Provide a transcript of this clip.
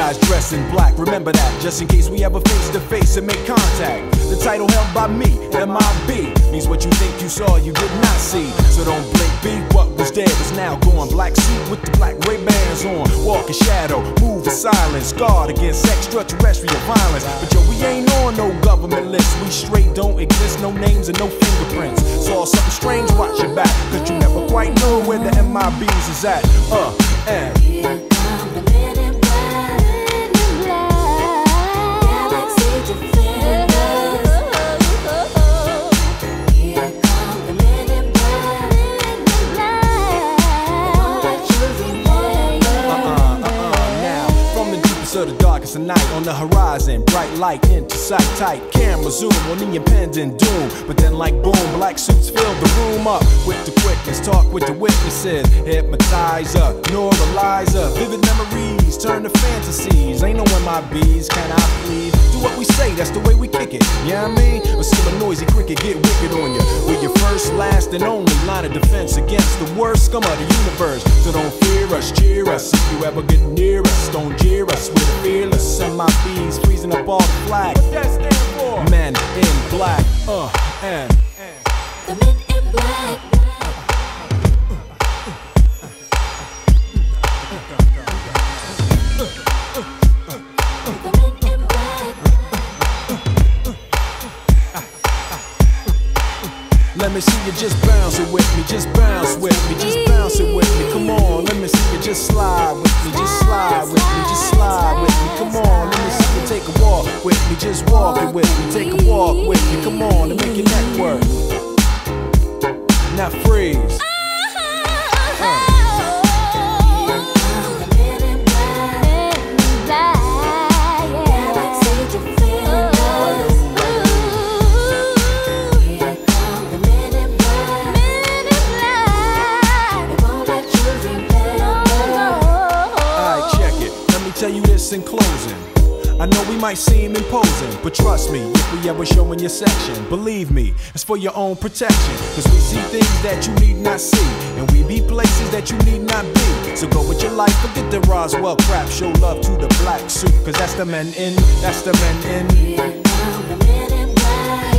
guys dressed in black. Remember that, just in case we ever face to face and make contact. The title held by me, MIB, means what you think you saw, you did not see. So don't blink, be what was dead is now gone. Black suit with the black Ray-Bans on. Walk in shadow, move in silence, guard against extraterrestrial violence. But yo, we ain't on no government list. We straight don't exist, no names and no fingerprints. Saw something strange, watch your back, cause you never quite know where the MIBs is at. And here come the men in black, Galaxy Defenders. Here come the men in black, they won't let you remember. Now, from the deepest of the darkest of night, on the horizon, bright light into sight, tight camera zoom on the impending doom. But then like boom, black suits fill the room up with the quickness, talk with the witnesses, hypnotizer, neuralizer, vivid memories turn to fantasies. Ain't no MIBs, can I please? Do what we say, that's the way we kick it. Yeah, I mean, or see a noisy cricket get wicked on you. We're your first, last, and only line of defense against the worst scum of the universe. So don't fear us, cheer us. If you ever get near us, don't jeer us. We're the fearless MIBs, freezing up all the flag. What that stand for? Men in black, and The men in black. The men in black. let me see you just bounce it with me, just bounce with me, just bounce it with me. Come on, let me see you just slide with me, just slide with me, just slide with me. Come on, let me see you take a walk with me, just walk it with me, take a walk with me. Come on, and make your neck work. Now freeze. Tell you this in closing, I know we might seem imposing, but trust me, if we ever show in your section, believe me, it's for your own protection. Cause we see things that you need not see, and we be places that you need not be. So go with your life, forget the Roswell crap, show love to the black suit, cause that's the men in, that's the men in. Here come the men in black.